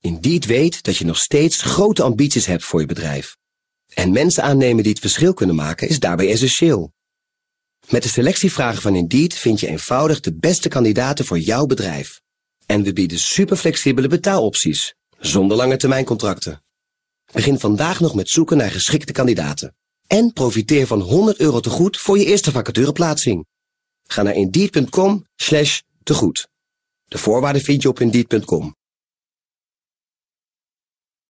Indeed weet dat je nog steeds grote ambities hebt voor je bedrijf. En mensen aannemen die het verschil kunnen maken is daarbij essentieel. Met de selectievragen van Indeed vind je eenvoudig de beste kandidaten voor jouw bedrijf. En we bieden superflexibele betaalopties, zonder lange termijncontracten. Begin vandaag nog met zoeken naar geschikte kandidaten. En profiteer van €100 tegoed voor je eerste vacatureplaatsing. Ga naar Indeed.com/tegoed. De voorwaarden vind je op Indeed.com.